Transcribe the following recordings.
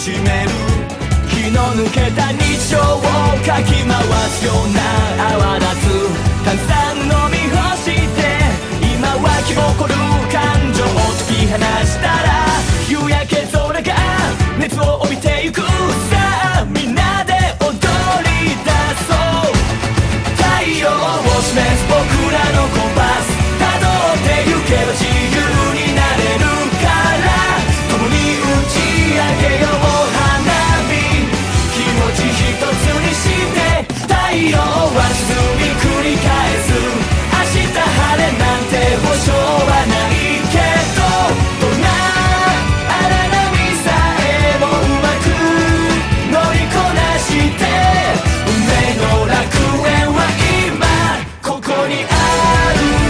しめる気の抜けた日常をかき回すような泡立つ炭酸飲み干して今は気残る感情を解き放したら夕焼け空が熱を帯びてゆくさあみんなで踊り出そう太陽を示す僕らのコンパス辿ってゆけば自由になれるから共に打ち上げよう花火気持ち一つにして太陽は沈み繰り返す明日晴れなんて保証はないけどどんな荒波さえもうまく乗りこなして運命の楽園は今ここにある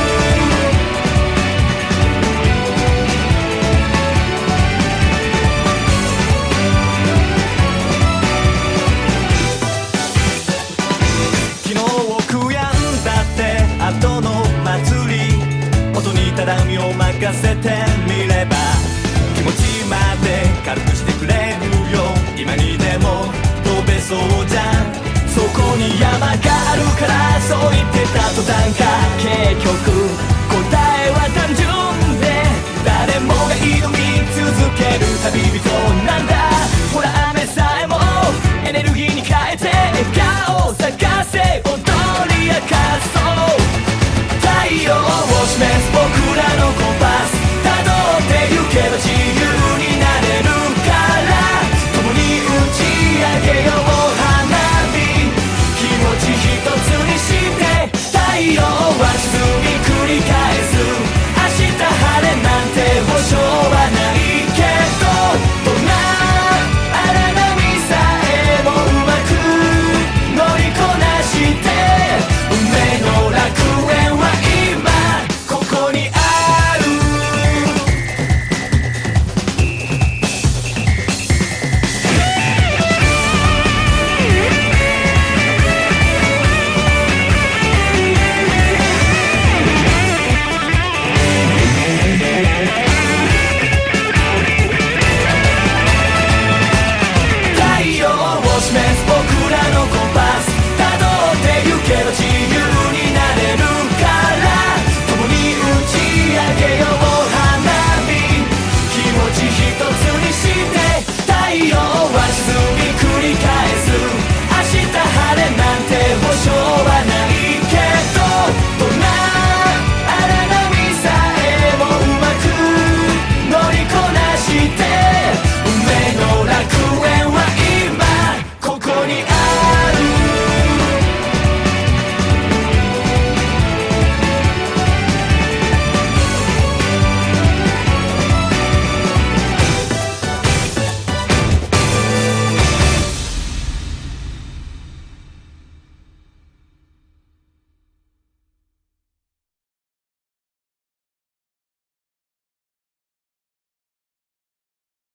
昨日を悔やんだって後の祭り音にただ身を任せてみれば気持ちまで軽くしてくれるよ今にでも飛べそうじゃんそこに山があるからそう言ってた途端か結局